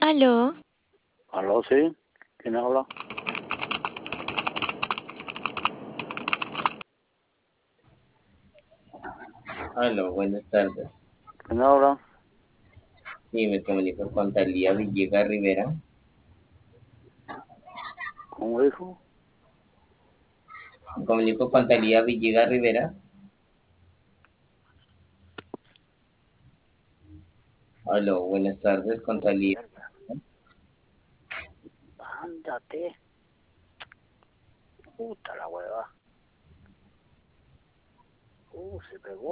Aló, Aló, sí. ¿Quién habla? Aló, buenas tardes. ¿Quién habla? Sí, me comunico con Talía Villegas Rivera. ¿Cómo dijo? Me comunico con Talía Villegas Rivera. Aló, buenas tardes con Talía. Mierda. Ándate. Puta la hueva. Se pegó.